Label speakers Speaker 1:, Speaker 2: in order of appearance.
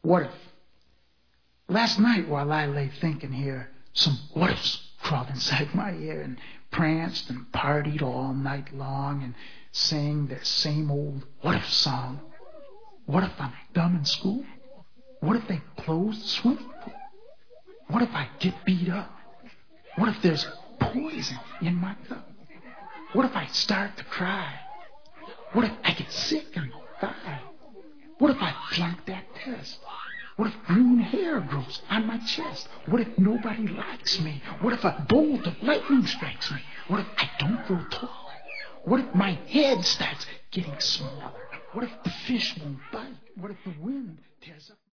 Speaker 1: What if? Last night while I lay thinking here, some what ifs crawled inside my ear and pranced and partied all night long and sang their same old what if song. What if I'm dumb in school? What if they close the swimming pool? What if I get beat up? What if there's poison in my cup? What if I start to cry? What if I get sick and die? What if I flunk that test? What if green hair grows on my chest? What if nobody likes me? What if a bolt of lightning strikes me? What if I don't grow tall? What if my head starts getting smaller? What if the fish won't bite? What if the wind tears up